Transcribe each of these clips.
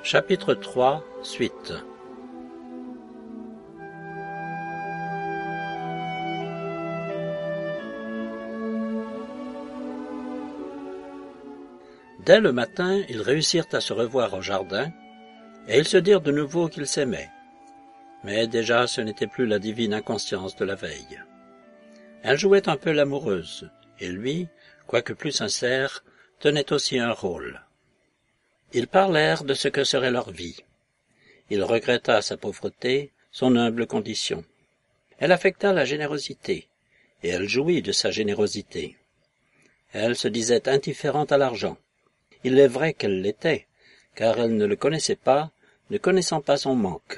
Chapitre 3, suite. Dès le matin, ils réussirent à se revoir au jardin, et ils se dirent de nouveau qu'ils s'aimaient. Mais déjà ce n'était plus la divine inconscience de la veille. Elle jouait un peu l'amoureuse, et lui, quoique plus sincère, tenait aussi un rôle. Ils parlèrent de ce que serait leur vie. Il regretta sa pauvreté, son humble condition. Elle affecta la générosité, et elle jouit de sa générosité. Elle se disait indifférente à l'argent. Il est vrai qu'elle l'était, car elle ne le connaissait pas, ne connaissant pas son manque.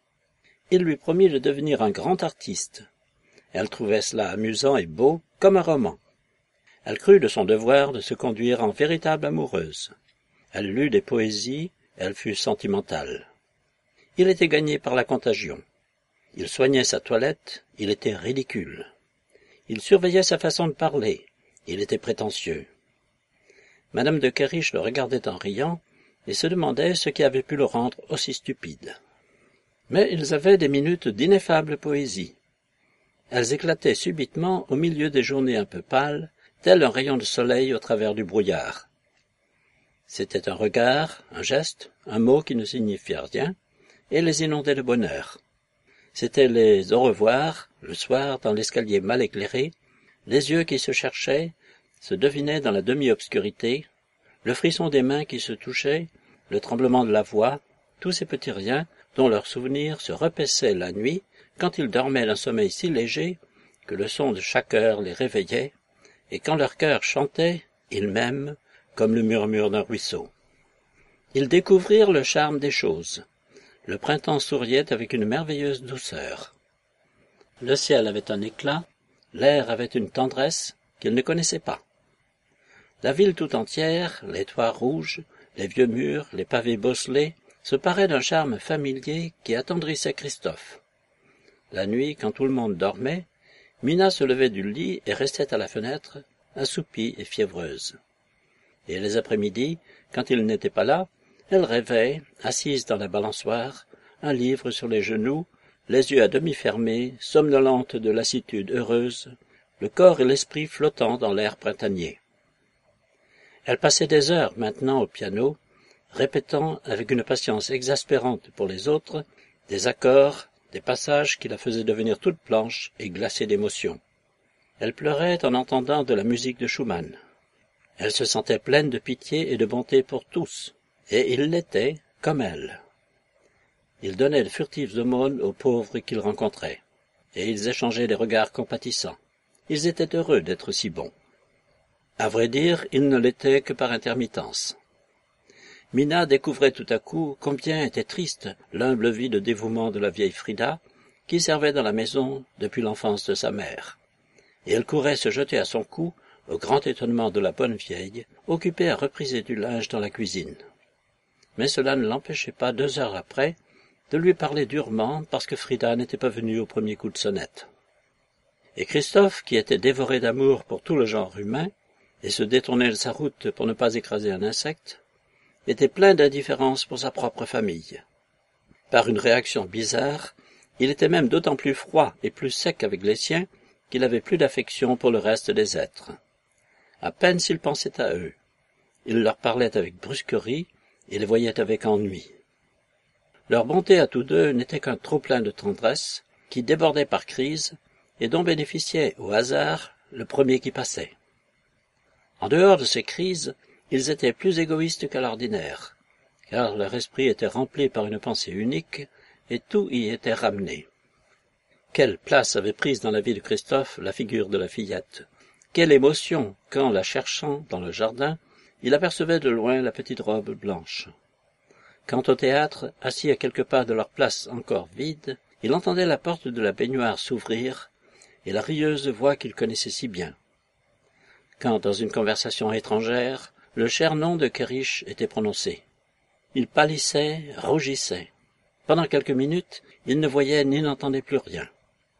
Il lui promit de devenir un grand artiste. Elle trouvait cela amusant et beau, comme un roman. Elle crut de son devoir de se conduire en véritable amoureuse. Elle lut des poésies, elle fut sentimentale. Il était gagné par la contagion. Il soignait sa toilette, il était ridicule. Il surveillait sa façon de parler, il était prétentieux. Madame de Kerrisch le regardait en riant et se demandait ce qui avait pu le rendre aussi stupide. Mais ils avaient des minutes d'ineffable poésie. Elles éclataient subitement au milieu des journées un peu pâles, tel un rayon de soleil au travers du brouillard. C'était un regard, un geste, un mot qui ne signifiait rien, et les inondait de bonheur. C'étaient les au revoir, le soir, dans l'escalier mal éclairé, les yeux qui se cherchaient, se devinaient dans la demi-obscurité, le frisson des mains qui se touchaient, le tremblement de la voix, tous ces petits riens dont leurs souvenirs se repaissaient la nuit quand ils dormaient d'un sommeil si léger que le son de chaque heure les réveillait, et quand leur cœur chantait, ils m'aiment, comme le murmure d'un ruisseau. Ils découvrirent le charme des choses. Le printemps souriait avec une merveilleuse douceur. Le ciel avait un éclat, l'air avait une tendresse qu'ils ne connaissaient pas. La ville tout entière, les toits rouges, les vieux murs, les pavés bosselés, se paraient d'un charme familier qui attendrissait Christophe. La nuit, quand tout le monde dormait, Mina se levait du lit et restait à la fenêtre, assoupie et fiévreuse. Et les après-midi, quand il n'était pas là, elle rêvait, assise dans la balançoire, un livre sur les genoux, les yeux à demi fermés, somnolente de lassitude heureuse, le corps et l'esprit flottant dans l'air printanier. Elle passait des heures maintenant au piano, répétant avec une patience exaspérante pour les autres des accords, des passages qui la faisaient devenir toute blanche et glacée d'émotion. Elle pleurait en entendant de la musique de Schumann. Elle se sentait pleine de pitié et de bonté pour tous, et ils l'étaient comme elle. Ils donnaient de furtives aumônes aux pauvres qu'ils rencontraient, et ils échangeaient des regards compatissants. Ils étaient heureux d'être si bons. À vrai dire, ils ne l'étaient que par intermittence. Mina découvrait tout à coup combien était triste l'humble vie de dévouement de la vieille Frida, qui servait dans la maison depuis l'enfance de sa mère. Et elle courait se jeter à son cou, au grand étonnement de la bonne vieille, occupée à repriser du linge dans la cuisine. Mais cela ne l'empêchait pas, 2 heures après, de lui parler durement parce que Frida n'était pas venue au premier coup de sonnette. Et Christophe, qui était dévoré d'amour pour tout le genre humain, et se détournait de sa route pour ne pas écraser un insecte, était plein d'indifférence pour sa propre famille. Par une réaction bizarre, il était même d'autant plus froid et plus sec avec les siens qu'il avait plus d'affection pour le reste des êtres. À peine s'il pensait à eux. Il leur parlait avec brusquerie et les voyait avec ennui. Leur bonté à tous deux n'était qu'un trop-plein de tendresse qui débordait par crise et dont bénéficiait au hasard le premier qui passait. En dehors de ces crises, ils étaient plus égoïstes qu'à l'ordinaire, car leur esprit était rempli par une pensée unique et tout y était ramené. Quelle place avait prise dans la vie de Christophe la figure de la fillette! Quelle émotion quand, la cherchant dans le jardin, il apercevait de loin la petite robe blanche. Quant au théâtre, assis à quelques pas de leur place encore vide, il entendait la porte de la baignoire s'ouvrir et la rieuse voix qu'il connaissait si bien. Quand, dans une conversation étrangère, le cher nom de Kerrisch était prononcé. Il pâlissait, rougissait. Pendant quelques minutes, il ne voyait ni n'entendait plus rien.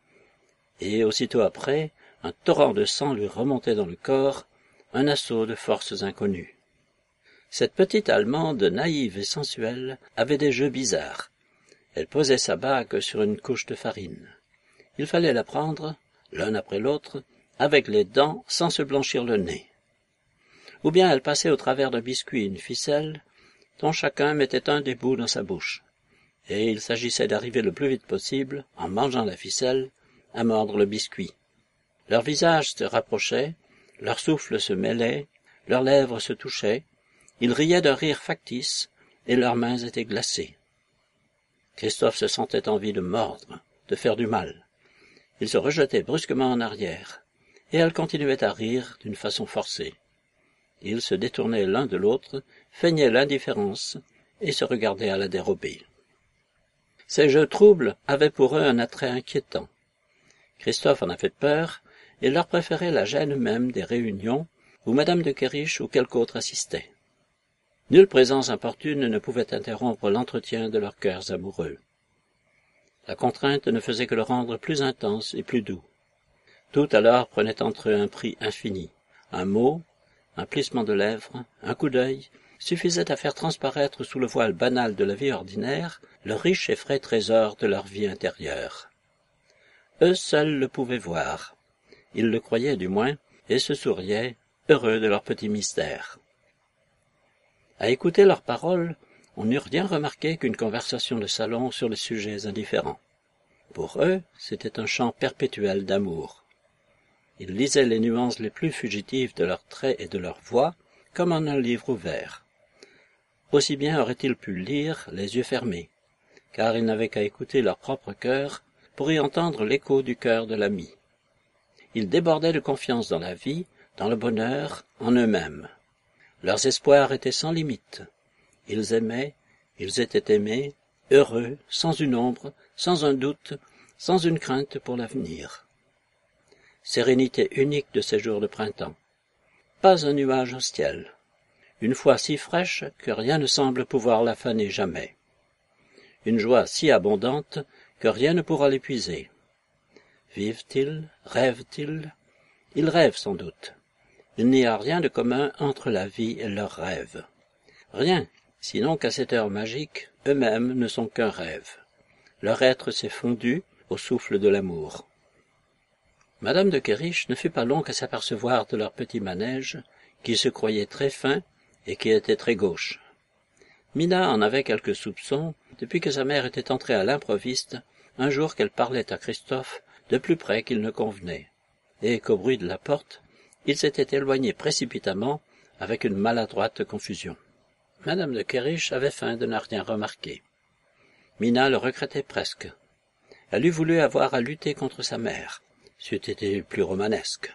Et aussitôt après, un torrent de sang lui remontait dans le corps, un assaut de forces inconnues. Cette petite Allemande, naïve et sensuelle, avait des jeux bizarres. Elle posait sa bague sur une couche de farine. Il fallait la prendre, l'un après l'autre, avec les dents, sans se blanchir le nez. Ou bien elle passait au travers d'un biscuit une ficelle, dont chacun mettait un des bouts dans sa bouche. Et il s'agissait d'arriver le plus vite possible, en mangeant la ficelle, à mordre le biscuit. Leurs visages se rapprochaient, leurs souffles se mêlaient, leurs lèvres se touchaient, ils riaient d'un rire factice, et leurs mains étaient glacées. Christophe se sentait envie de mordre, de faire du mal. Il se rejetait brusquement en arrière, et elles continuaient à rire d'une façon forcée. Ils se détournaient l'un de l'autre, feignaient l'indifférence, et se regardaient à la dérobée. Ces jeux troubles avaient pour eux un attrait inquiétant. Christophe en avait peur, et leur préférait la gêne même des réunions où madame de Kerrisch ou quelque autre assistait. Nulle présence importune ne pouvait interrompre l'entretien de leurs cœurs amoureux. La contrainte ne faisait que le rendre plus intense et plus doux. Tout alors prenait entre eux un prix infini. Un mot, un plissement de lèvres, un coup d'œil, suffisait à faire transparaître sous le voile banal de la vie ordinaire le riche et frais trésor de leur vie intérieure. Eux seuls le pouvaient voir. Ils le croyaient du moins, et se souriaient, heureux de leur petit mystère. À écouter leurs paroles, on n'eût rien remarqué qu'une conversation de salon sur les sujets indifférents. Pour eux, c'était un chant perpétuel d'amour. Ils lisaient les nuances les plus fugitives de leurs traits et de leur voix, comme en un livre ouvert. Aussi bien auraient-ils pu lire les yeux fermés, car ils n'avaient qu'à écouter leur propre cœur pour y entendre l'écho du cœur de l'ami. Ils débordaient de confiance dans la vie, dans le bonheur, en eux-mêmes. Leurs espoirs étaient sans limite. Ils aimaient, ils étaient aimés, heureux, sans une ombre, sans un doute, sans une crainte pour l'avenir. Sérénité unique de ces jours de printemps. Pas un nuage au ciel. Une foi si fraîche que rien ne semble pouvoir la faner jamais. Une joie si abondante que rien ne pourra l'épuiser. Vivent-ils, rêvent-ils? Ils rêvent sans doute. Il n'y a rien de commun entre la vie et leurs rêves. Rien, sinon qu'à cette heure magique, eux-mêmes ne sont qu'un rêve. Leur être s'est fondu au souffle de l'amour. Madame de Kerrisch ne fut pas longue à s'apercevoir de leur petit manège, qui se croyait très fin et qui était très gauche. Mina en avait quelques soupçons depuis que sa mère était entrée à l'improviste un jour qu'elle parlait à Christophe de plus près qu'il ne convenait, et qu'au bruit de la porte, il s'était éloigné précipitamment avec une maladroite confusion. Madame de Kerrisch avait feint de ne rien remarquer. Mina le regrettait presque. Elle eût voulu avoir à lutter contre sa mère, c'eût été plus romanesque.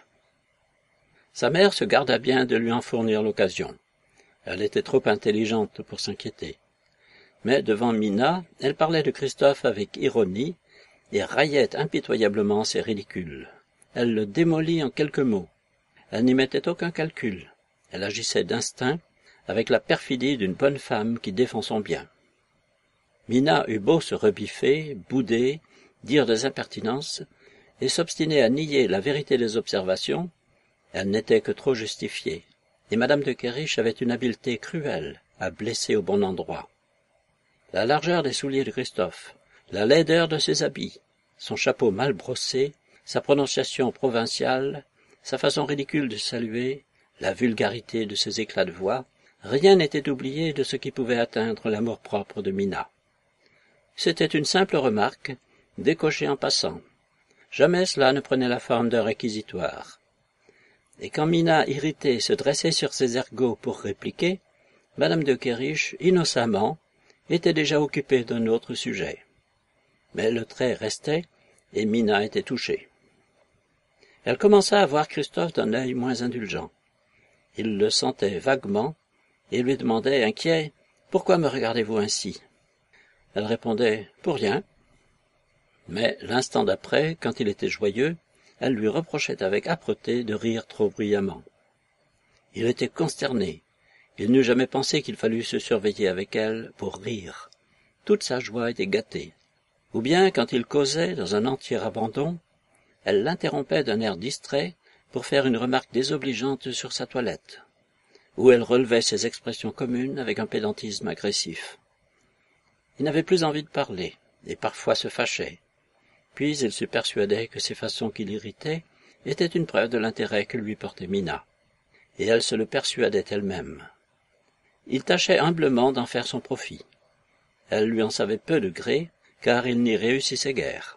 Sa mère se garda bien de lui en fournir l'occasion. Elle était trop intelligente pour s'inquiéter. Mais devant Mina, elle parlait de Christophe avec ironie et raillait impitoyablement ses ridicules. Elle le démolit en quelques mots. Elle n'y mettait aucun calcul. Elle agissait d'instinct, avec la perfidie d'une bonne femme qui défend son bien. Mina eut beau se rebiffer, bouder, dire des impertinences, et s'obstiner à nier la vérité des observations, elle n'était que trop justifiée, et madame de Kerrisch avait une habileté cruelle à blesser au bon endroit. La largeur des souliers de Christophe, la laideur de ses habits, son chapeau mal brossé, sa prononciation provinciale, sa façon ridicule de saluer, la vulgarité de ses éclats de voix, rien n'était oublié de ce qui pouvait atteindre l'amour-propre de Mina. C'était une simple remarque, décochée en passant. Jamais cela ne prenait la forme d'un réquisitoire. Et quand Mina, irritée, se dressait sur ses ergots pour répliquer, madame de Kerrisch, innocemment, était déjà occupée d'un autre sujet. Mais le trait restait, et Mina était touchée. Elle commença à voir Christophe d'un œil moins indulgent. Il le sentait vaguement, et lui demandait, inquiet, « Pourquoi me regardez-vous ainsi ?» Elle répondait, « Pour rien. » Mais l'instant d'après, quand il était joyeux, elle lui reprochait avec âpreté de rire trop bruyamment. Il était consterné. Il n'eût jamais pensé qu'il fallût se surveiller avec elle pour rire. Toute sa joie était gâtée. Ou bien, quand il causait dans un entier abandon, elle l'interrompait d'un air distrait pour faire une remarque désobligeante sur sa toilette. où elle relevait ses expressions communes avec un pédantisme agressif. Il n'avait plus envie de parler, et parfois se fâchait. Puis il se persuadait que ces façons qui l'irritaient étaient une preuve de l'intérêt que lui portait Mina, et elle se le persuadait elle-même. Il tâchait humblement d'en faire son profit. Elle lui en savait peu de gré, car il n'y réussissait guère.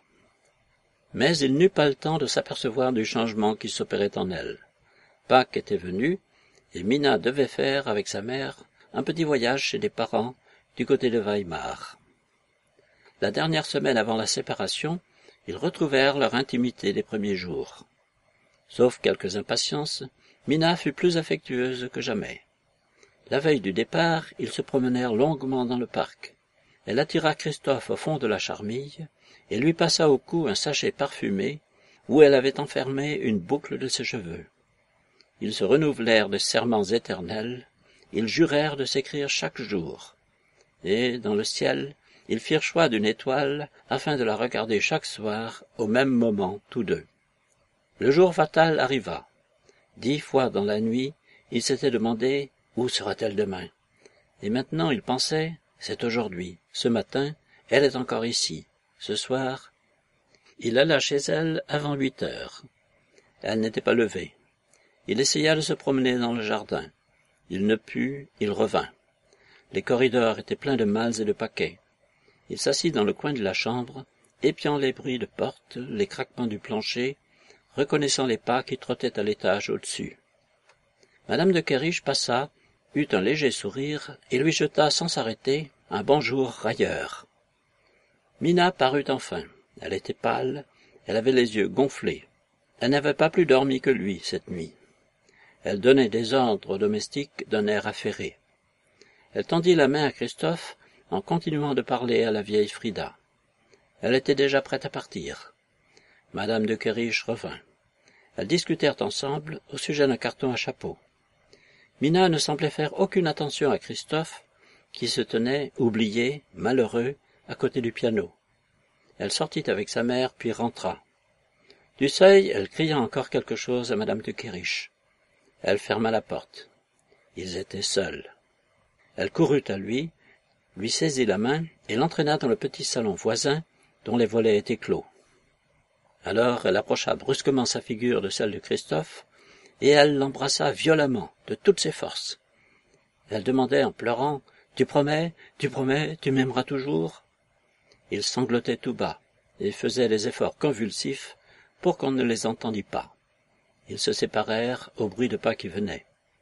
Mais il n'eut pas le temps de s'apercevoir du changement qui s'opérait en elle. Pâques était venu, et Mina devait faire, avec sa mère, un petit voyage chez des parents du côté de Weimar. La dernière semaine avant la séparation, ils retrouvèrent leur intimité des premiers jours. Sauf quelques impatiences, Mina fut plus affectueuse que jamais. La veille du départ, ils se promenèrent longuement dans le parc. Elle attira Christophe au fond de la charmille et lui passa au cou un sachet parfumé où elle avait enfermé une boucle de ses cheveux. Ils se renouvelèrent de serments éternels, ils jurèrent de s'écrire chaque jour. Et, dans le ciel, ils firent choix d'une étoile afin de la regarder chaque soir au même moment tous deux. Le jour fatal arriva. 10 fois dans la nuit, il s'était demandé « Où sera-t-elle demain ?» Et maintenant il pensait « C'est aujourd'hui, ce matin, elle est encore ici, ce soir. » Il alla chez elle avant 8 heures. Elle n'était pas levée. Il essaya de se promener dans le jardin. Il ne put, il revint. Les corridors étaient pleins de malles et de paquets. Il s'assit dans le coin de la chambre, épiant les bruits de porte, les craquements du plancher, reconnaissant les pas qui trottaient à l'étage au-dessus. Madame de Kerridge passa, eut un léger sourire et lui jeta sans s'arrêter un bonjour railleur. Mina parut enfin. Elle était pâle, elle avait les yeux gonflés. Elle n'avait pas plus dormi que lui cette nuit. Elle donnait des ordres aux domestiques d'un air affairé. Elle tendit la main à Christophe en continuant de parler à la vieille Frida. Elle était déjà prête à partir. Madame de Kerridge revint. Elles discutèrent ensemble au sujet d'un carton à chapeau. Mina ne semblait faire aucune attention à Christophe, qui se tenait, oublié, malheureux, à côté du piano. Elle sortit avec sa mère, puis rentra. Du seuil, elle cria encore quelque chose à Madame de Kerridge. Elle ferma la porte. Ils étaient seuls. Elle courut à lui saisit la main et l'entraîna dans le petit salon voisin dont les volets étaient clos. Alors elle approcha brusquement sa figure de celle de Christophe, et elle l'embrassa violemment, de toutes ses forces. Elle demandait en pleurant « Tu promets, tu m'aimeras toujours ?» Il sanglotait tout bas, et faisait des efforts convulsifs pour qu'on ne les entendît pas. Ils se séparèrent au bruit de pas qui venaient.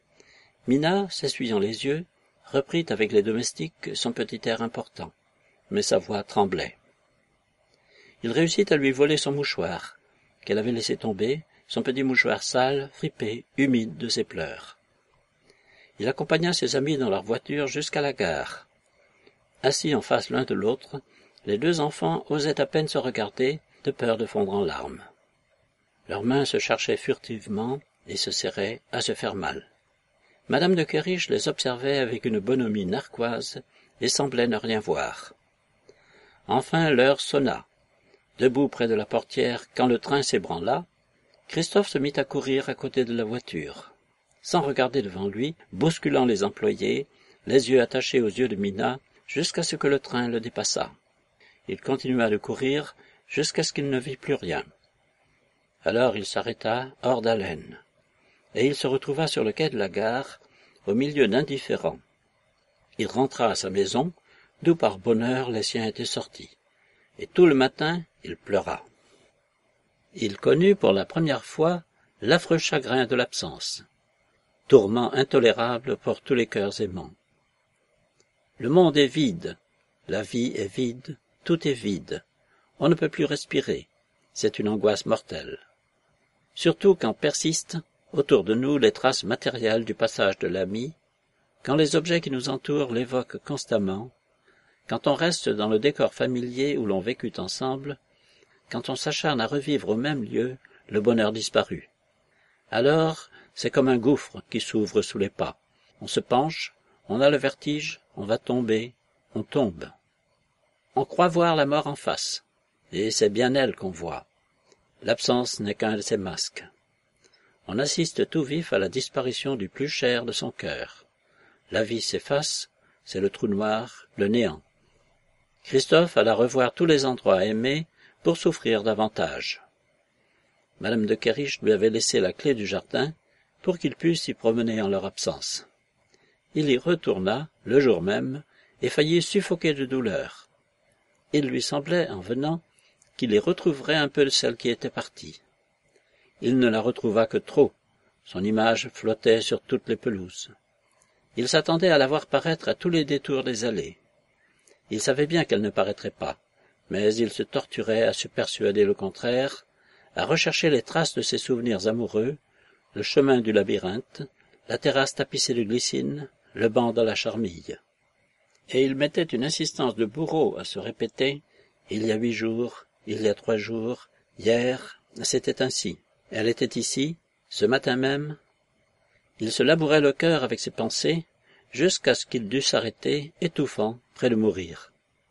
Mina, s'essuyant les yeux, reprit avec les domestiques son petit air important, mais sa voix tremblait. Il réussit à lui voler son mouchoir, qu'elle avait laissé tomber, son petit mouchoir sale, fripé, humide de ses pleurs. Il accompagna ses amis dans leur voiture jusqu'à la gare. Assis en face l'un de l'autre, les deux enfants osaient à peine se regarder, de peur de fondre en larmes. Leurs mains se cherchaient furtivement et se serraient à se faire mal. Madame de Kerridge les observait avec une bonhomie narquoise et semblait ne rien voir. Enfin l'heure sonna. Debout près de la portière, quand le train s'ébranla, Christophe se mit à courir à côté de la voiture, sans regarder devant lui, bousculant les employés, les yeux attachés aux yeux de Mina, jusqu'à ce que le train le dépassât. Il continua de courir jusqu'à ce qu'il ne vit plus rien. Alors il s'arrêta, hors d'haleine, et il se retrouva sur le quai de la gare, au milieu d'indifférents. Il rentra à sa maison, d'où par bonheur les siens étaient sortis, et tout le matin il pleura. Il connut pour la première fois l'affreux chagrin de l'absence, tourment intolérable pour tous les cœurs aimants. Le monde est vide, la vie est vide, tout est vide, on ne peut plus respirer, c'est une angoisse mortelle. Surtout quand persistent autour de nous les traces matérielles du passage de l'ami, quand les objets qui nous entourent l'évoquent constamment, quand on reste dans le décor familier où l'on vécut ensemble, quand on s'acharne à revivre au même lieu le bonheur disparu. Alors, c'est comme un gouffre qui s'ouvre sous les pas. On se penche, on a le vertige, on va tomber, on tombe. On croit voir la mort en face, et c'est bien elle qu'on voit. L'absence n'est qu'un de ses masques. on assiste tout vif à la disparition du plus cher de son cœur. La vie s'efface, c'est le trou noir, le néant. Christophe alla revoir tous les endroits aimés pour souffrir davantage. Madame de Kerich lui avait laissé la clé du jardin pour qu'il pût s'y promener en leur absence. Il y retourna, le jour même, et faillit suffoquer de douleur. Il lui semblait, en venant, qu'il y retrouverait un peu de celle qui était partie. Il ne la retrouva que trop, son image flottait sur toutes les pelouses. Il s'attendait à la voir paraître à tous les détours des allées. Il savait bien qu'elle ne paraîtrait pas, mais il se torturait à se persuader le contraire, à rechercher les traces de ses souvenirs amoureux, le chemin du labyrinthe, la terrasse tapissée de glycines, le banc de la charmille. Et il mettait une insistance de bourreau à se répéter « Il y a 8 jours, il y a 3 jours, hier, c'était ainsi. Elle était ici, ce matin même. » Il se labourait le cœur avec ses pensées, jusqu'à ce qu'il dût s'arrêter, étouffant, près de mourir.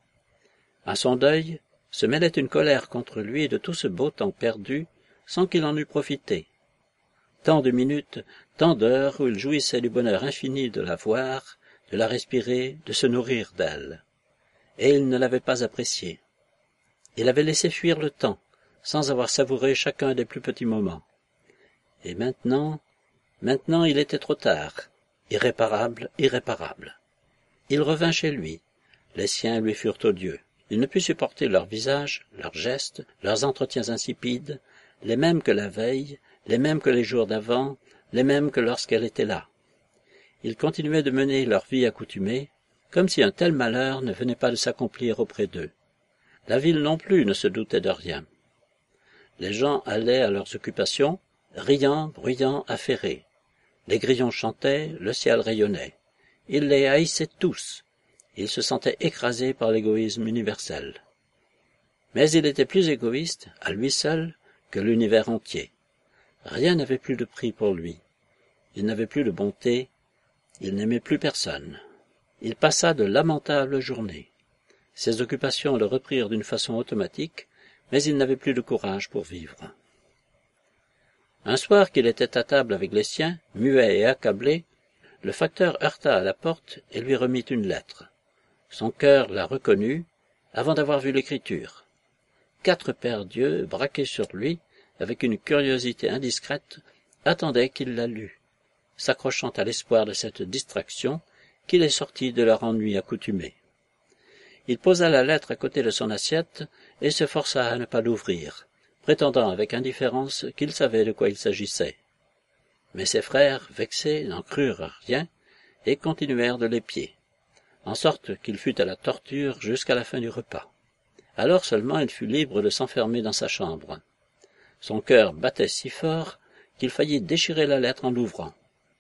À son deuil se mêlait une colère contre lui de tout ce beau temps perdu, sans qu'il en eût profité. Tant de minutes, tant d'heures où il jouissait du bonheur infini de la voir, de la respirer, de se nourrir d'elle. Et il ne l'avait pas appréciée. Il avait laissé fuir le temps, sans avoir savouré chacun des plus petits moments. Et maintenant il était trop tard, irréparable, irréparable. Il revint chez lui. Les siens lui furent odieux. Il ne put supporter leurs visages, leurs gestes, leurs entretiens insipides, les mêmes que la veille, les mêmes que les jours d'avant, les mêmes que lorsqu'elle était là. Ils continuaient de mener leur vie accoutumée, comme si un tel malheur ne venait pas de s'accomplir auprès d'eux. La ville non plus ne se doutait de rien. Les gens allaient à leurs occupations, riant, bruyant, affairés. Les grillons chantaient, le ciel rayonnait. Ils les haïssaient tous. Ils se sentaient écrasés par l'égoïsme universel. Mais il était plus égoïste, à lui seul, que l'univers entier. Rien n'avait plus de prix pour lui. Il n'avait plus de bonté, il n'aimait plus personne. Il passa de lamentables journées. Ses occupations le reprirent d'une façon automatique, mais il n'avait plus de courage pour vivre. Un soir qu'il était à table avec les siens, muet et accablé, le facteur heurta à la porte et lui remit une lettre. Son cœur la reconnut, avant d'avoir vu l'écriture. 4 paires d'yeux, braqués sur lui, avec une curiosité indiscrète, attendaient qu'il la lût, s'accrochant à l'espoir de cette distraction qui les sortit de leur ennui accoutumé. Il posa la lettre à côté de son assiette et se força à ne pas l'ouvrir, prétendant avec indifférence qu'il savait de quoi il s'agissait. Mais ses frères, vexés, n'en crurent rien et continuèrent de l'épier, en sorte qu'il fut à la torture jusqu'à la fin du repas. Alors seulement il fut libre de s'enfermer dans sa chambre. Son cœur battait si fort qu'il faillit déchirer la lettre en l'ouvrant.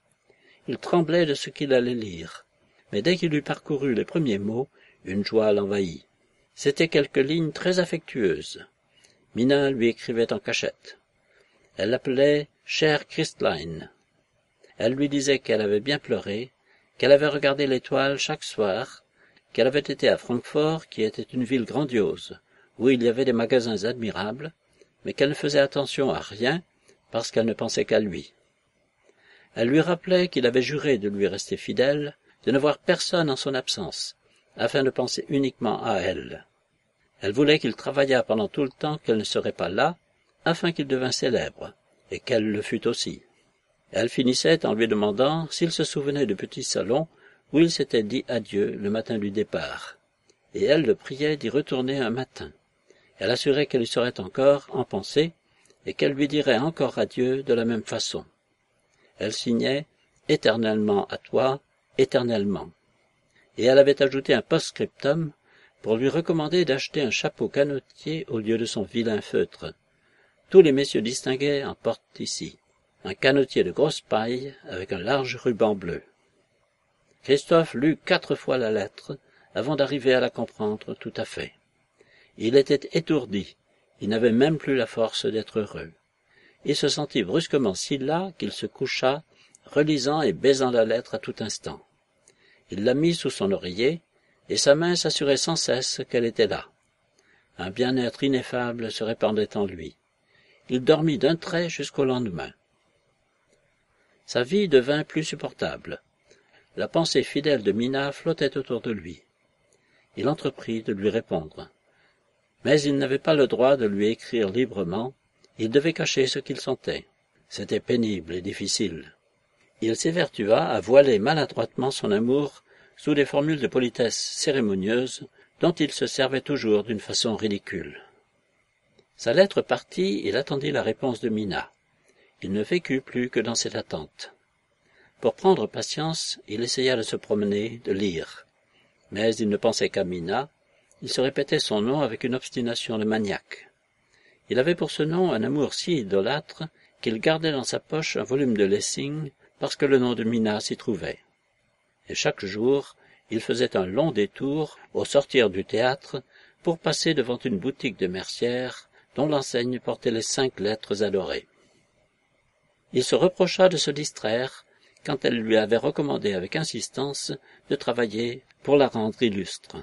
Il tremblait de ce qu'il allait lire, mais dès qu'il eut parcouru les premiers mots, une joie l'envahit. C'étaient quelques lignes très affectueuses. Mina lui écrivait en cachette. Elle l'appelait « Chère Christline ». Elle lui disait qu'elle avait bien pleuré, qu'elle avait regardé l'étoile chaque soir, qu'elle avait été à Francfort, qui était une ville grandiose, où il y avait des magasins admirables, mais qu'elle ne faisait attention à rien parce qu'elle ne pensait qu'à lui. Elle lui rappelait qu'il avait juré de lui rester fidèle, de ne voir personne en son absence, afin de penser uniquement à elle. Elle voulait qu'il travaillât pendant tout le temps qu'elle ne serait pas là, afin qu'il devînt célèbre, et qu'elle le fût aussi. Elle finissait en lui demandant s'il se souvenait du petit salon où il s'était dit adieu le matin du départ, et elle le priait d'y retourner un matin. Elle assurait qu'elle y serait encore en pensée, et qu'elle lui dirait encore adieu de la même façon. Elle signait « Éternellement à toi, éternellement ». Et elle avait ajouté un post-scriptum pour lui recommander d'acheter un chapeau canotier au lieu de son vilain feutre. Tous les messieurs distingués en portent ici. Un canotier de grosse paille avec un large ruban bleu. Christophe lut 4 fois la lettre avant d'arriver à la comprendre tout à fait. Il était étourdi, il n'avait même plus la force d'être heureux. Il se sentit brusquement si las qu'il se coucha, relisant et baisant la lettre à tout instant. Il la mit sous son oreiller, et sa main s'assurait sans cesse qu'elle était là. Un bien-être ineffable se répandait en lui. Il dormit d'un trait jusqu'au lendemain. Sa vie devint plus supportable. La pensée fidèle de Mina flottait autour de lui. Il entreprit de lui répondre. Mais il n'avait pas le droit de lui écrire librement, il devait cacher ce qu'il sentait. C'était pénible et difficile. Il s'évertua à voiler maladroitement son amour sous des formules de politesse cérémonieuses dont il se servait toujours d'une façon ridicule. Sa lettre partie, il attendit la réponse de Mina. Il ne vécut plus que dans cette attente. Pour prendre patience, il essaya de se promener, de lire. Mais il ne pensait qu'à Mina, il se répétait son nom avec une obstination de maniaque. Il avait pour ce nom un amour si idolâtre qu'il gardait dans sa poche un volume de Lessing parce que le nom de Mina s'y trouvait. Et chaque jour, il faisait un long détour au sortir du théâtre pour passer devant une boutique de mercière dont l'enseigne portait les 5 lettres adorées. Il se reprocha de se distraire quand elle lui avait recommandé avec insistance de travailler pour la rendre illustre.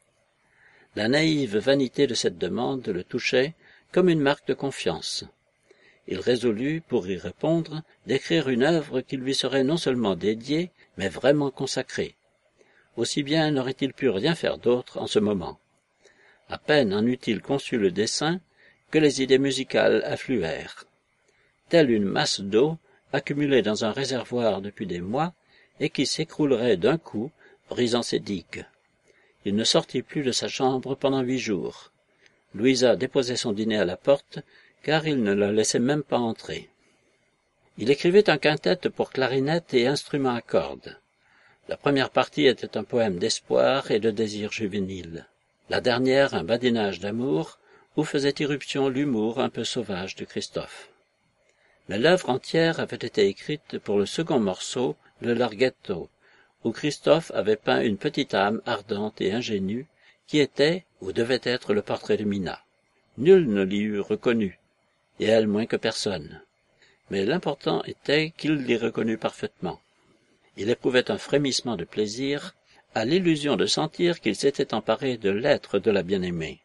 La naïve vanité de cette demande le touchait comme une marque de confiance. Il résolut, pour y répondre, d'écrire une œuvre qui lui serait non seulement dédiée, mais vraiment consacrée. Aussi bien n'aurait-il pu rien faire d'autre en ce moment. À peine en eut-il conçu le dessin que les idées musicales affluèrent. Telle une masse d'eau, accumulée dans un réservoir depuis des mois, et qui s'écroulerait d'un coup, brisant ses digues. Il ne sortit plus de sa chambre pendant 8 jours. Louisa déposait son dîner à la porte, car il ne la laissait même pas entrer. Il écrivait un quintet pour clarinette et instruments à cordes. La première partie était un poème d'espoir et de désir juvénile. La dernière, un badinage d'amour, où faisait irruption l'humour un peu sauvage de Christophe. Mais l'œuvre entière avait été écrite pour le second morceau, le Larghetto, où Christophe avait peint une petite âme ardente et ingénue, qui était, ou devait être, le portrait de Mina. Nul ne l'y eût reconnu, et elle moins que personne. Mais l'important était qu'il l'y reconnut parfaitement. Il éprouvait un frémissement de plaisir à l'illusion de sentir qu'il s'était emparé de l'être de la bien-aimée.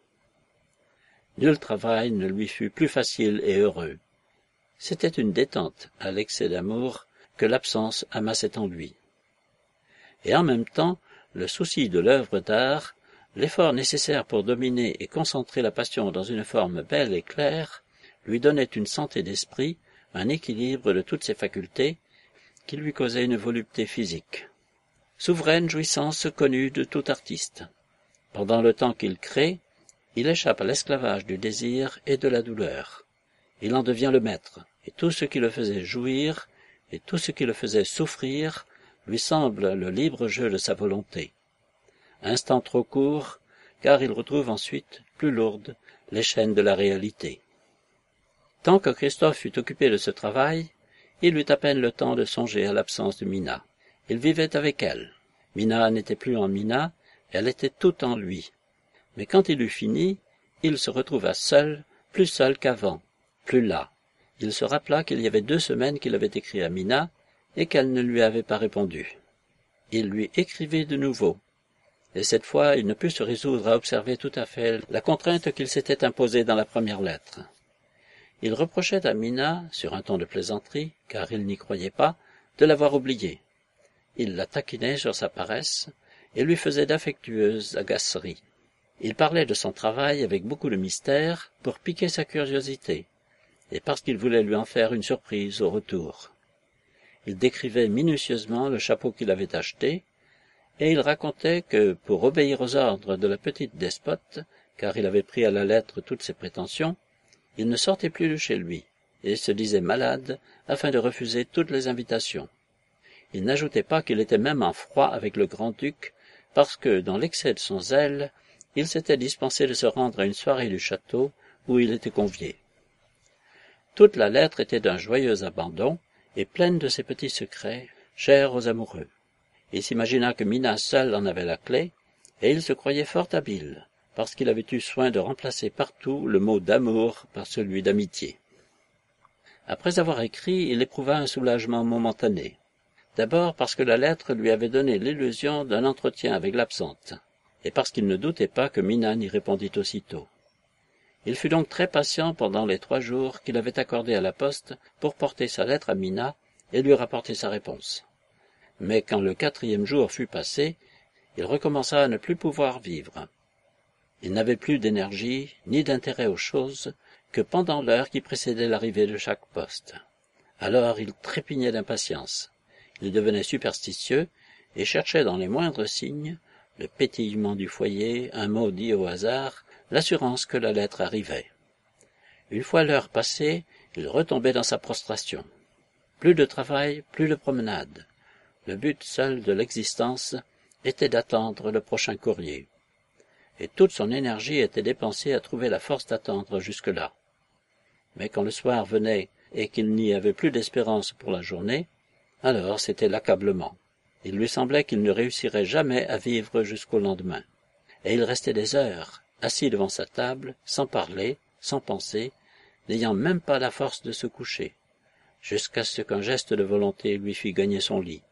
Nul travail ne lui fut plus facile et heureux. C'était une détente à l'excès d'amour que l'absence amassait en lui. Et en même temps, le souci de l'œuvre d'art, l'effort nécessaire pour dominer et concentrer la passion dans une forme belle et claire, lui donnait une santé d'esprit, un équilibre de toutes ses facultés, qui lui causait une volupté physique. Souveraine jouissance connue de tout artiste. Pendant le temps qu'il crée, il échappe à l'esclavage du désir et de la douleur. Il en devient le maître, et tout ce qui le faisait jouir, et tout ce qui le faisait souffrir, lui semble le libre jeu de sa volonté. Instant trop court, car il retrouve ensuite, plus lourdes, les chaînes de la réalité. Tant que Christophe fut occupé de ce travail, il eut à peine le temps de songer à l'absence de Mina. Il vivait avec elle. Mina n'était plus en Mina, elle était toute en lui. Mais quand il eut fini, il se retrouva seul, plus seul qu'avant, plus las. Il se rappela qu'il y avait 2 semaines qu'il avait écrit à Mina, et qu'elle ne lui avait pas répondu. Il lui écrivit de nouveau, et cette fois il ne put se résoudre à observer tout à fait la contrainte qu'il s'était imposée dans la première lettre. Il reprochait à Mina, sur un ton de plaisanterie, car il n'y croyait pas, de l'avoir oubliée. Il la taquinait sur sa paresse, et lui faisait d'affectueuses agaceries. Il parlait de son travail avec beaucoup de mystère pour piquer sa curiosité, et parce qu'il voulait lui en faire une surprise au retour. Il décrivait minutieusement le chapeau qu'il avait acheté, et il racontait que, pour obéir aux ordres de la petite despote, car il avait pris à la lettre toutes ses prétentions, il ne sortait plus de chez lui, et se disait malade afin de refuser toutes les invitations. Il n'ajoutait pas qu'il était même en froid avec le grand-duc, parce que, dans l'excès de son zèle, il s'était dispensé de se rendre à une soirée du château où il était convié. Toute la lettre était d'un joyeux abandon, et pleine de ces petits secrets, chers aux amoureux. Il s'imagina que Mina seule en avait la clé, et il se croyait fort habile, parce qu'il avait eu soin de remplacer partout le mot d'amour par celui d'amitié. Après avoir écrit, il éprouva un soulagement momentané. D'abord parce que la lettre lui avait donné l'illusion d'un entretien avec l'absente, et parce qu'il ne doutait pas que Mina n'y répondît aussitôt. Il fut donc très patient pendant les 3 jours qu'il avait accordés à la poste pour porter sa lettre à Mina, et lui rapporter sa réponse. Mais quand le 4e jour fut passé, il recommença à ne plus pouvoir vivre. Il n'avait plus d'énergie ni d'intérêt aux choses que pendant l'heure qui précédait l'arrivée de chaque poste. Alors il trépignait d'impatience. Il devenait superstitieux et cherchait dans les moindres signes, le pétillement du foyer, un mot dit au hasard, l'assurance que la lettre arrivait. Une fois l'heure passée, il retombait dans sa prostration. Plus de travail, plus de promenade. Le but seul de l'existence était d'attendre le prochain courrier. Et toute son énergie était dépensée à trouver la force d'attendre jusque-là. Mais quand le soir venait et qu'il n'y avait plus d'espérance pour la journée, alors c'était l'accablement. Il lui semblait qu'il ne réussirait jamais à vivre jusqu'au lendemain. Et il restait des heures, assis devant sa table, sans parler, sans penser, n'ayant même pas la force de se coucher, jusqu'à ce qu'un geste de volonté lui fît gagner son lit.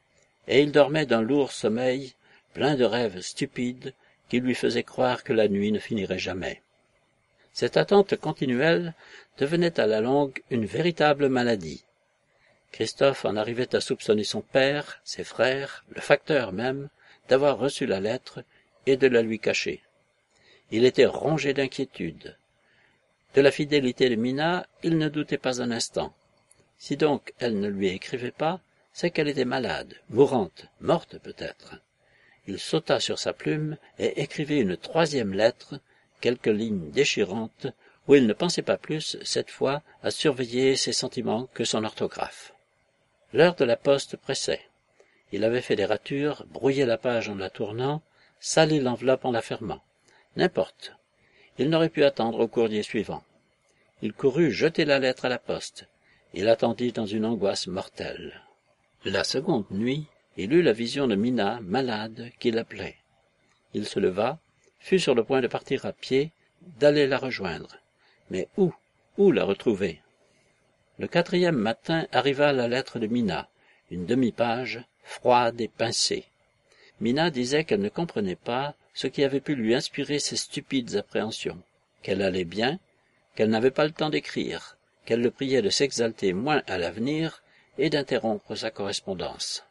Et il dormait d'un lourd sommeil, plein de rêves stupides, qui lui faisaient croire que la nuit ne finirait jamais. Cette attente continuelle devenait à la longue une véritable maladie. Christophe en arrivait à soupçonner son père, ses frères, le facteur même, d'avoir reçu la lettre et de la lui cacher. Il était rongé d'inquiétude. De la fidélité de Mina, il ne doutait pas un instant. Si donc elle ne lui écrivait pas, c'est qu'elle était malade, mourante, morte peut-être. Il sauta sur sa plume et écrivit une 3e lettre, quelques lignes déchirantes, où il ne pensait pas plus, cette fois, à surveiller ses sentiments que son orthographe. L'heure de la poste pressait. Il avait fait des ratures, brouillé la page en la tournant, sali l'enveloppe en la fermant. N'importe. Il n'aurait pu attendre au courrier suivant. Il courut jeter la lettre à la poste. Il attendit dans une angoisse mortelle. La seconde nuit, il eut la vision de Mina, malade, qui l'appelait. Il se leva, fut sur le point de partir à pied, d'aller la rejoindre. Mais où la retrouver? Le 4e matin arriva la lettre de Mina, une demi-page, froide et pincée. Mina disait qu'elle ne comprenait pas ce qui avait pu lui inspirer ces stupides appréhensions, qu'elle allait bien, qu'elle n'avait pas le temps d'écrire, qu'elle le priait de s'exalter moins à l'avenir et d'interrompre sa correspondance.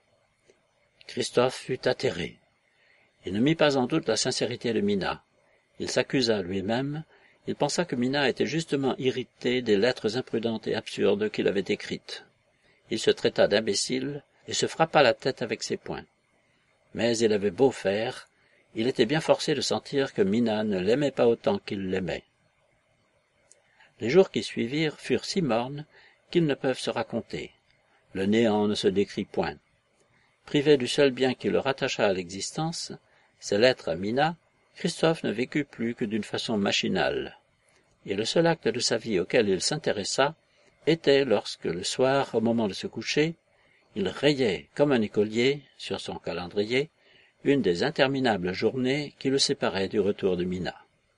Christophe fut atterré. Il ne mit pas en doute la sincérité de Mina. Il s'accusa lui-même. Il pensa que Mina était justement irritée des lettres imprudentes et absurdes qu'il avait écrites. Il se traita d'imbécile et se frappa la tête avec ses poings. Mais il avait beau faire, il était bien forcé de sentir que Mina ne l'aimait pas autant qu'il l'aimait. Les jours qui suivirent furent si mornes qu'ils ne peuvent se raconter. Le néant ne se décrit point. Privé du seul bien qui le rattacha à l'existence, ses lettres à Mina, Christophe ne vécut plus que d'une façon machinale. Et le seul acte de sa vie auquel il s'intéressa était lorsque, le soir, au moment de se coucher, il rayait, comme un écolier, sur son calendrier, une des interminables journées qui le séparaient du retour de Mina.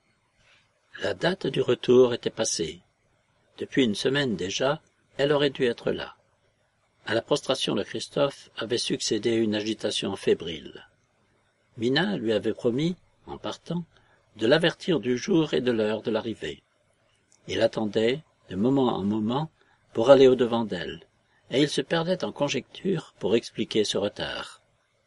La date du retour était passée. Depuis une semaine déjà, elle aurait dû être là. À la prostration de Christophe avait succédé une agitation fébrile. Mina lui avait promis, en partant, de l'avertir du jour et de l'heure de l'arrivée. Il attendait, de moment en moment, pour aller au-devant d'elle, et il se perdait en conjectures pour expliquer ce retard.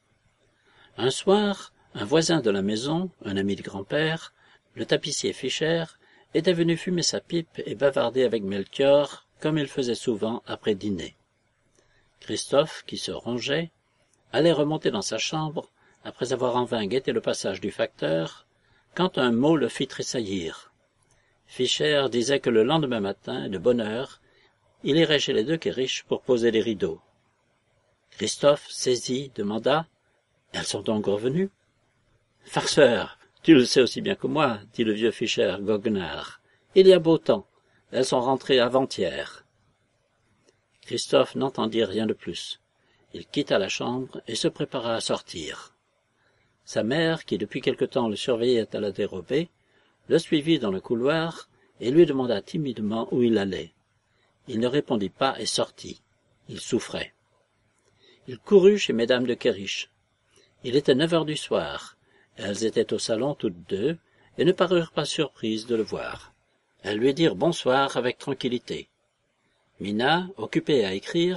Un soir, un voisin de la maison, un ami de grand-père, le tapissier Fischer, était venu fumer sa pipe et bavarder avec Melchior, comme il faisait souvent après dîner. Christophe, qui se rongeait, allait remonter dans sa chambre, après avoir en vain guetté le passage du facteur, quand un mot le fit tressaillir. Fischer disait que le lendemain matin, de bonne heure, il irait chez les De Kerich pour poser les rideaux. Christophe, saisi, demanda « Elles sont donc revenues ?»« Farceur, tu le sais aussi bien que moi, dit le vieux Fischer goguenard. Il y a beau temps, elles sont rentrées avant-hier. » Christophe n'entendit rien de plus. Il quitta la chambre et se prépara à sortir. Sa mère, qui depuis quelque temps le surveillait à la dérobée, le suivit dans le couloir et lui demanda timidement où il allait. Il ne répondit pas et sortit. Il souffrait. Il courut chez mesdames de Kerich. Il était 9 heures du soir. Elles étaient au salon toutes deux et ne parurent pas surprises de le voir. Elles lui dirent bonsoir avec tranquillité. Mina, occupée à écrire,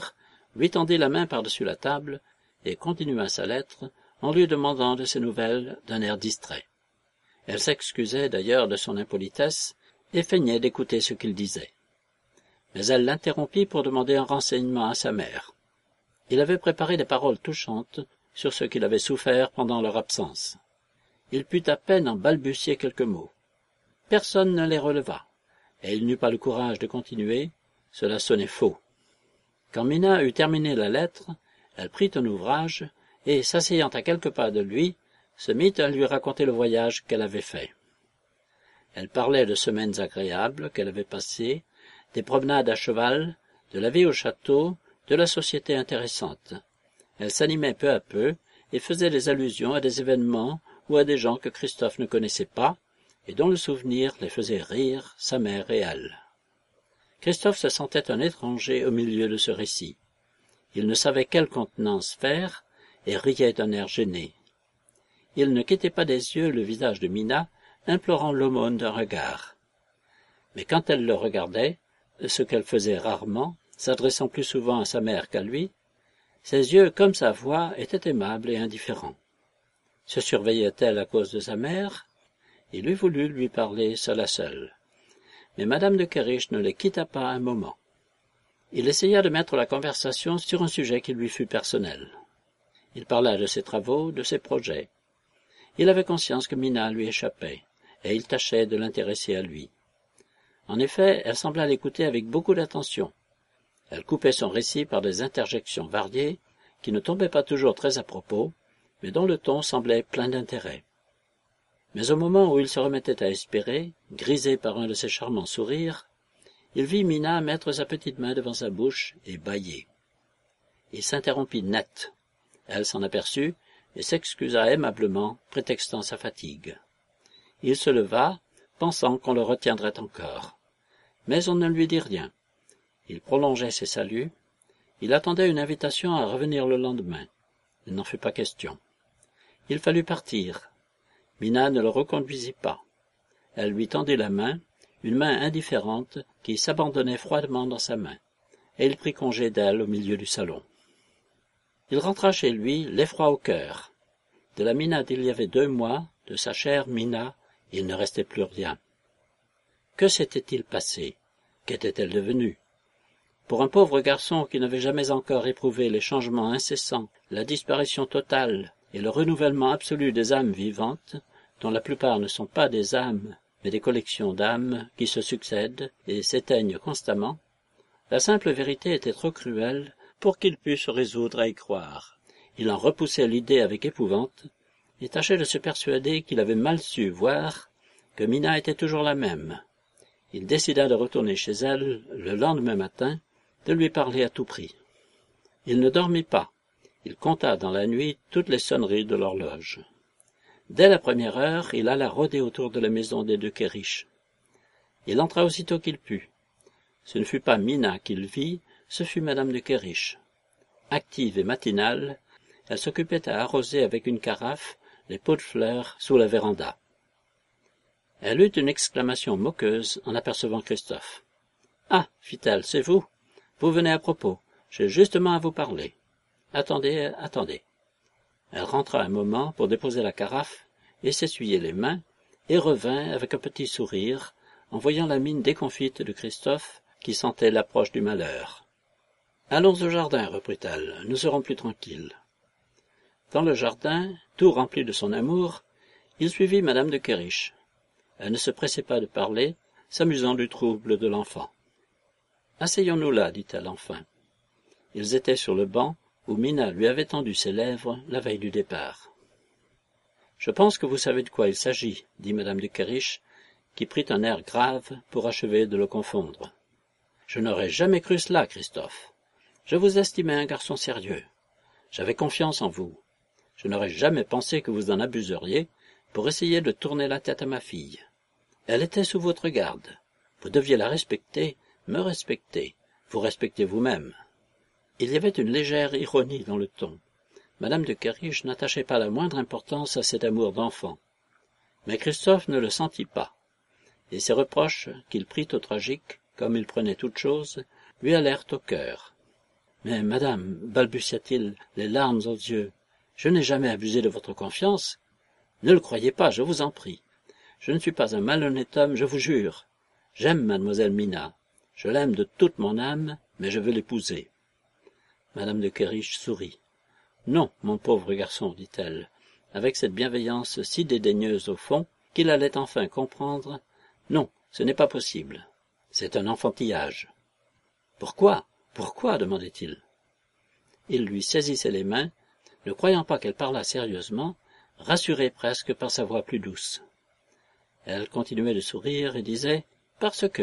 lui tendit la main par-dessus la table et continua sa lettre en lui demandant de ses nouvelles d'un air distrait. Elle s'excusait d'ailleurs de son impolitesse et feignait d'écouter ce qu'il disait. Mais elle l'interrompit pour demander un renseignement à sa mère. Il avait préparé des paroles touchantes sur ce qu'il avait souffert pendant leur absence. Il put à peine en balbutier quelques mots. Personne ne les releva, et il n'eut pas le courage de continuer, cela sonnait faux. Quand Mina eut terminé la lettre, elle prit un ouvrage, et, s'asseyant à quelques pas de lui, se mit à lui raconter le voyage qu'elle avait fait. Elle parlait de semaines agréables qu'elle avait passées, des promenades à cheval, de la vie au château, de la société intéressante. Elle s'animait peu à peu et faisait des allusions à des événements ou à des gens que Christophe ne connaissait pas et dont le souvenir les faisait rire, sa mère et elle. Christophe se sentait un étranger au milieu de ce récit. Il ne savait quelle contenance faire et riait d'un air gêné. Il ne quittait pas des yeux le visage de Mina, implorant l'aumône d'un regard. Mais quand elle le regardait, ce qu'elle faisait rarement, s'adressant plus souvent à sa mère qu'à lui, ses yeux comme sa voix étaient aimables et indifférents. Se surveillait-elle à cause de sa mère? Il eût voulu lui parler seul à seul. Mais madame de Kerrish ne les quitta pas un moment. Il essaya de mettre la conversation sur un sujet qui lui fut personnel. Il parla de ses travaux, de ses projets. Il avait conscience que Mina lui échappait, et il tâchait de l'intéresser à lui. En effet, elle sembla l'écouter avec beaucoup d'attention. Elle coupait son récit par des interjections variées, qui ne tombaient pas toujours très à propos, mais dont le ton semblait plein d'intérêt. Mais au moment où il se remettait à espérer, grisé par un de ses charmants sourires, il vit Mina mettre sa petite main devant sa bouche et bâiller. Il s'interrompit net. Elle s'en aperçut et s'excusa aimablement, prétextant sa fatigue. Il se leva, pensant qu'on le retiendrait encore. Mais on ne lui dit rien. Il prolongeait ses saluts. Il attendait une invitation à revenir le lendemain. Il n'en fut pas question. Il fallut partir. Mina ne le reconduisit pas. Elle lui tendit la main, une main indifférente qui s'abandonnait froidement dans sa main, et il prit congé d'elle au milieu du salon. Il rentra chez lui, l'effroi au cœur. De la Mina d'il y avait 2 mois, de sa chère Mina, il ne restait plus rien. Que s'était-il passé? Qu'était-elle devenue? Pour un pauvre garçon qui n'avait jamais encore éprouvé les changements incessants, la disparition totale et le renouvellement absolu des âmes vivantes, dont la plupart ne sont pas des âmes, mais des collections d'âmes qui se succèdent et s'éteignent constamment, la simple vérité était trop cruelle pour qu'il pût se résoudre à y croire. Il en repoussait l'idée avec épouvante et tâchait de se persuader qu'il avait mal su voir que Mina était toujours la même. Il décida de retourner chez elle le lendemain matin, de lui parler à tout prix. Il ne dormit pas. Il compta dans la nuit toutes les sonneries de l'horloge. Dès la première heure, il alla rôder autour de la maison des de Kerrish. Il entra aussitôt qu'il put. Ce ne fut pas Mina qu'il vit, ce fut madame de Kerrish. Active et matinale, elle s'occupait à arroser avec une carafe les pots de fleurs sous la véranda. Elle eut une exclamation moqueuse en apercevant Christophe. « Ah, fit-elle, c'est vous? Vous venez à propos. J'ai justement à vous parler. Attendez, attendez. » Elle rentra un moment pour déposer la carafe et s'essuyer les mains, et revint avec un petit sourire, en voyant la mine déconfite de Christophe, qui sentait l'approche du malheur. « Allons au jardin, reprit-elle, nous serons plus tranquilles. » Dans le jardin, tout rempli de son amour, il suivit madame de Kerrish. Elle ne se pressait pas de parler, s'amusant du trouble de l'enfant. « Asseyons-nous là, dit-elle enfin. » Ils étaient sur le banc où Mina lui avait tendu ses lèvres la veille du départ. « Je pense que vous savez de quoi il s'agit, dit madame de Kerrish, qui prit un air grave pour achever de le confondre. « Je n'aurais jamais cru cela, Christophe. Je vous estimais un garçon sérieux. J'avais confiance en vous. Je n'aurais jamais pensé que vous en abuseriez pour essayer de tourner la tête à ma fille. Elle était sous votre garde. Vous deviez la respecter, me respecter, vous respecter vous-même. » Il y avait une légère ironie dans le ton. Madame de Kerrish n'attachait pas la moindre importance à cet amour d'enfant. Mais Christophe ne le sentit pas, et ses reproches, qu'il prit au tragique, comme il prenait toute chose, lui allèrent au cœur. Mais, madame, balbutia-t-il, les larmes aux yeux, je n'ai jamais abusé de votre confiance. Ne le croyez pas, je vous en prie. Je ne suis pas un malhonnête homme, je vous jure. J'aime mademoiselle Mina. Je l'aime de toute mon âme, mais je veux l'épouser. Madame de Kerridge sourit. Non, mon pauvre garçon, dit-elle, avec cette bienveillance si dédaigneuse au fond qu'il allait enfin comprendre. Non, ce n'est pas possible. C'est un enfantillage. Pourquoi? Pourquoi? demandait-il. Il lui saisissait les mains, ne croyant pas qu'elle parlât sérieusement, rassuré presque par sa voix plus douce. Elle continuait de sourire et disait « parce que ».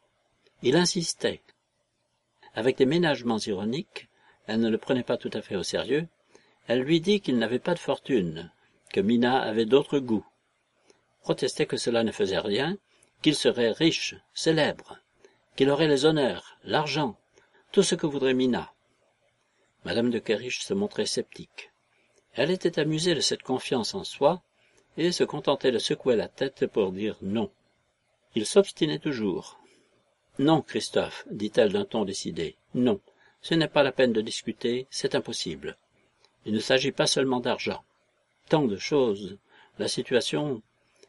Il insistait. Avec des ménagements ironiques, elle ne le prenait pas tout à fait au sérieux, elle lui dit qu'il n'avait pas de fortune, que Mina avait d'autres goûts, protestait que cela ne faisait rien, qu'il serait riche, célèbre, qu'il aurait les honneurs, l'argent, tout ce que voudrait Mina. Madame de Kerridge se montrait sceptique. Elle était amusée de cette confiance en soi et se contentait de secouer la tête pour dire non. Il s'obstinait toujours. « Non, Christophe, dit-elle d'un ton décidé, non, ce n'est pas la peine de discuter, c'est impossible. Il ne s'agit pas seulement d'argent. Tant de choses, la situation... »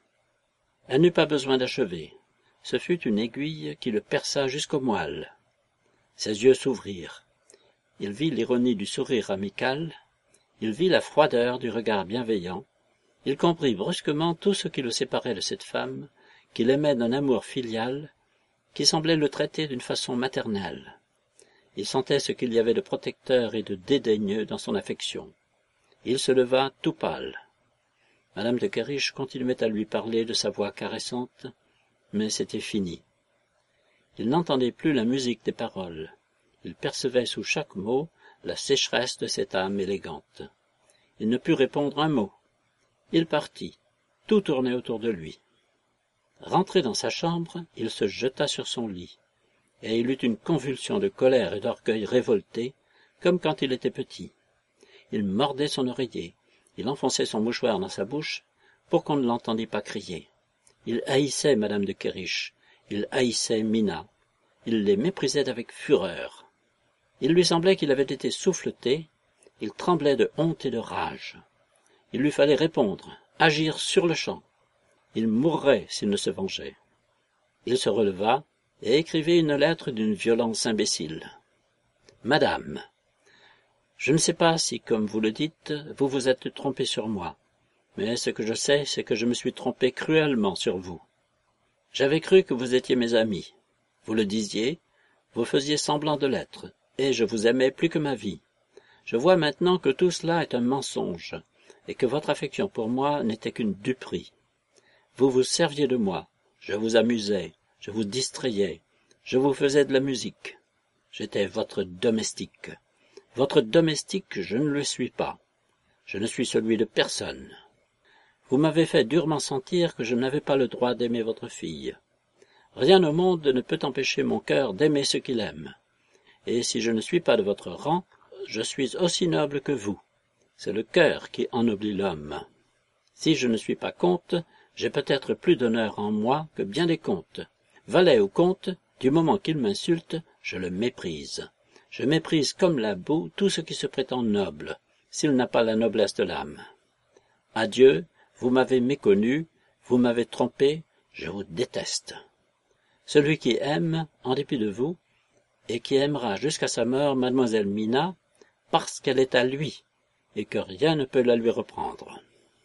Elle n'eut pas besoin d'achever. Ce fut une aiguille qui le perça jusqu'au moelle. Ses yeux s'ouvrirent. Il vit l'ironie du sourire amical, il vit la froideur du regard bienveillant, il comprit brusquement tout ce qui le séparait de cette femme, qu'il aimait d'un amour filial, qui semblait le traiter d'une façon maternelle. Il sentait ce qu'il y avait de protecteur et de dédaigneux dans son affection. Il se leva tout pâle. Madame de Kerridge continuait à lui parler de sa voix caressante, mais c'était fini. Il n'entendait plus la musique des paroles. Il percevait sous chaque mot la sécheresse de cette âme élégante. Il ne put répondre un mot. Il partit. Tout tournait autour de lui. Rentré dans sa chambre, il se jeta sur son lit, et il eut une convulsion de colère et d'orgueil révolté, comme quand il était petit. Il mordait son oreiller, il enfonçait son mouchoir dans sa bouche pour qu'on ne l'entendît pas crier. Il haïssait madame de Kerridge, il haïssait Mina, il les méprisait avec fureur. Il lui semblait qu'il avait été souffleté, il tremblait de honte et de rage. Il lui fallait répondre, agir sur-le-champ. Il mourrait s'il ne se vengeait. Il se releva et écrivit une lettre d'une violence imbécile. « Madame, je ne sais pas si, comme vous le dites, vous vous êtes trompée sur moi, mais ce que je sais, c'est que je me suis trompé cruellement sur vous. J'avais cru que vous étiez mes amis. Vous le disiez, vous faisiez semblant de l'être, et je vous aimais plus que ma vie. Je vois maintenant que tout cela est un mensonge, et que votre affection pour moi n'était qu'une duperie. Vous vous serviez de moi, je vous amusais, je vous distrayais, je vous faisais de la musique. J'étais votre domestique. Votre domestique, je ne le suis pas. Je ne suis celui de personne. Vous m'avez fait durement sentir que je n'avais pas le droit d'aimer votre fille. Rien au monde ne peut empêcher mon cœur d'aimer ce qu'il aime. Et si je ne suis pas de votre rang, je suis aussi noble que vous. C'est le cœur qui ennoblit l'homme. Si je ne suis pas comte, j'ai peut-être plus d'honneur en moi que bien des comtes. Valet ou comte, du moment qu'il m'insulte, je le méprise. Je méprise comme la boue tout ce qui se prétend noble, s'il n'a pas la noblesse de l'âme. Adieu, vous m'avez méconnu, vous m'avez trompé, je vous déteste. Celui qui aime, en dépit de vous, et qui aimera jusqu'à sa mort mademoiselle Mina, parce qu'elle est à lui, et que rien ne peut la lui reprendre.